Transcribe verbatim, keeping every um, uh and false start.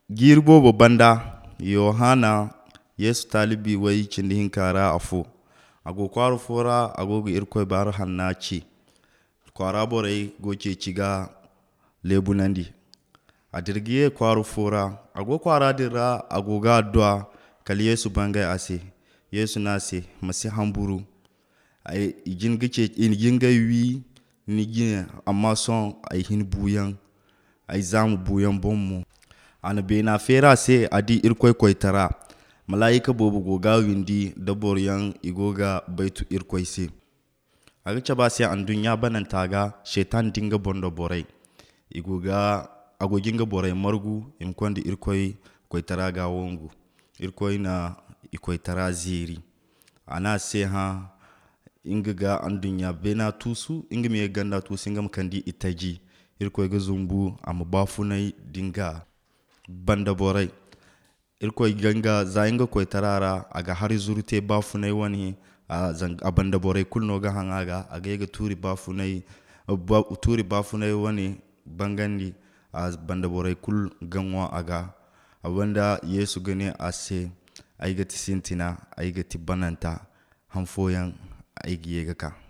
Girbo babanda Yohana Yesu talibi wai cindihin kara afo ago kwaru fora agogo irkoy bar hannaci kwara borai goce ciga lebunandi adirgiye kwaru fora ago kwara dira agoga addu'a kal Yesu bangay ase Yesu nase masi hamburu ay jingice in jingay wi ni gine amma son ay hin buyan ay zamu buyan bommu ana bena fera se adi irkoy koytara malaika bobu goga windi dabor yan igoga baitu irkoy se aga caba se an dunya banan taga shetan dinga bondo borai igoga ago ginga borai margu im kondi irkoy koytara ga wongu irkoy na ikoytara ziri ana se ha inga an dunya bena tusu inga me ganda tusu ingam kandi itaji irkoy ga zumbu am bafunai dinga banda borai irkoy ganga zainga koy tarara aga hari zurute bafunai wani a zang abanda borai kulno ga hangaga aga yega turi bafunai ba turi bafunai wani bangandi a banda borai kul ganwa aga abanda Yesu gane ase aiga tisintina aiga tibananta hanfoyan aigi yega ka